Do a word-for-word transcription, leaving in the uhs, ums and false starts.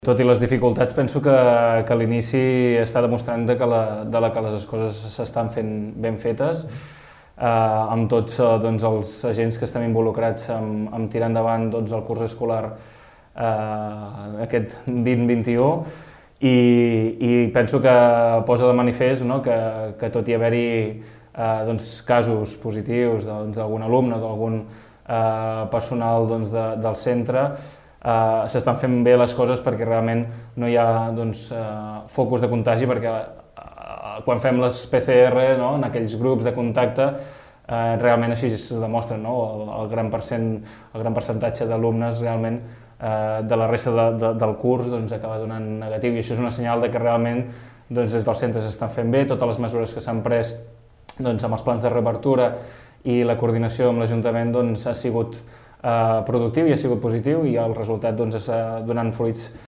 Tot i les dificultats, penso que, que l'inici està demostrant de que, la, de la que les coses s'estan fent ben fetes, eh, amb tots eh, doncs, els agents que estem involucrats en, en tirar endavant doncs, el curs escolar eh, aquest vint vint-i-u i, i penso que posa de manifest, no, que, que tot i haver-hi eh, doncs, casos positius d'algun alumne o d'algun eh, personal doncs, de, del centre, Uh, s'estan fent bé les coses perquè realment no hi ha doncs, uh, focus de contagi, perquè uh, quan fem les P C R, no, en aquells grups de contacte, uh, realment així es demostra, no, el, el, gran percent, el gran percentatge d'alumnes realment uh, de la resta de, de, del curs doncs, acaba donant negatiu, i això és una senyal de que realment doncs, des dels centres s'estan fent bé, totes les mesures que s'han pres doncs, amb els plans de reobertura i la coordinació amb l'Ajuntament doncs, ha sigut Uh, productiu i ha sigut positiu, i el resultat doncs, està donant fruits